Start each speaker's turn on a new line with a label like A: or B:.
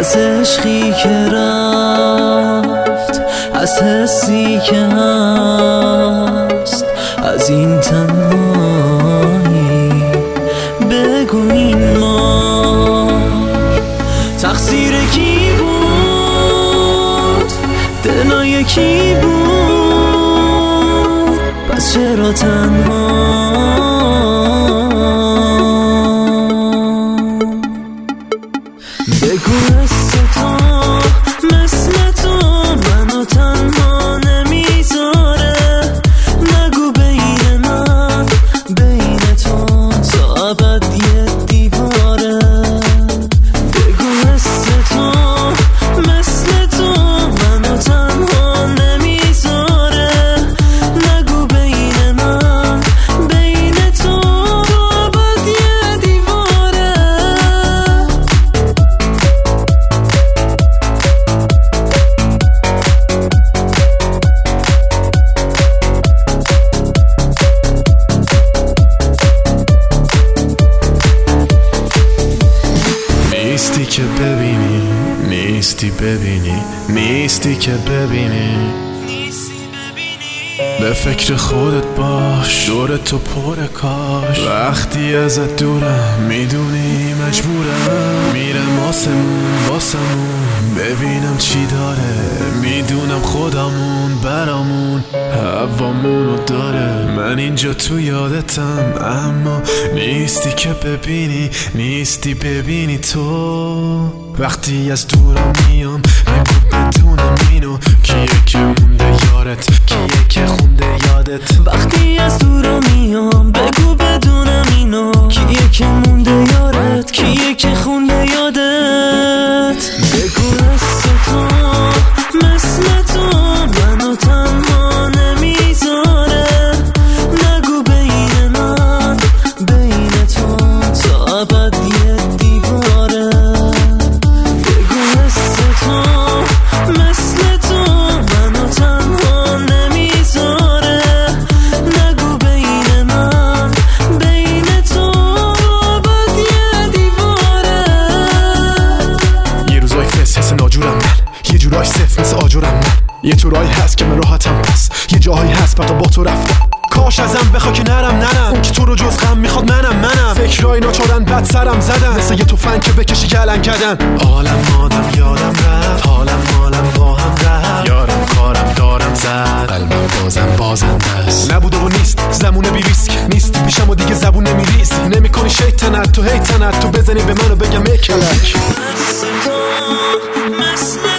A: از عشقی که رفت، از حسی که هست، از این تنهایی. بگو این مار تقصیر کی بود؟ دلای کی بود؟ پس چرا تنها؟ بگو مثل تو منو تنها نمیذاره. نگو بین من بین تو تا ابد یه دیواره. بگو مثل تو منو تنها نمیذاره. نگو بین من بین تو تا ابد یه دیواره.
B: نیستی که ببینی، نیستی ببینی، نیستی که ببینی. به فکر خودت باش، دور تو پر کاش. وقتی ازت دورم میدونی مجبورم. میرم واسمون ببینم چی داره. میدونم خودمون برامون هوامونو داره. من اینجا تو یادتم اما نیستی که ببینی، نیستی ببینی تو. وقتی از دورم میام بگو بدونم اینو، کیه که مونده یارت، کیه که خونده یادت.
A: وقتی از دورم میام بگو بدونم اینو، کیه که مونده یارت، کیه که خونده یادت. بگو مثل تو منو تنها نمیذاره. نگو بین من بین تو تا ابد یه دیواره. بگو مثل تو منو تنها نمیذاره. نگو بین من بین تو تا ابد یه دیواره.
B: یه روزای فس حس ناجورم من، یه جورای صف مثل آجورم من. یه طورایی هست که من راحتم، پس یه جاهایی هست فقط با تو رفتم. کاش ازم بخوا که نرم اون که تو رو جز غم میخواد منم. فکرای ناچارن بد سرم زدن، مثل یه توفنگ که بکشی گلن کردن. عالم مادم یادم رفت، حالم مالم با هم رفت. یارم کارم دارم زد، قلبم بازنده است. نبوده و نیست زمونه بی ریسک، نیستی پیشم و دیگه زبون نمیریز. نمیکنی شیطنت تو هیتنت، تو بزنی به منو بگم ای کلک.
A: مثل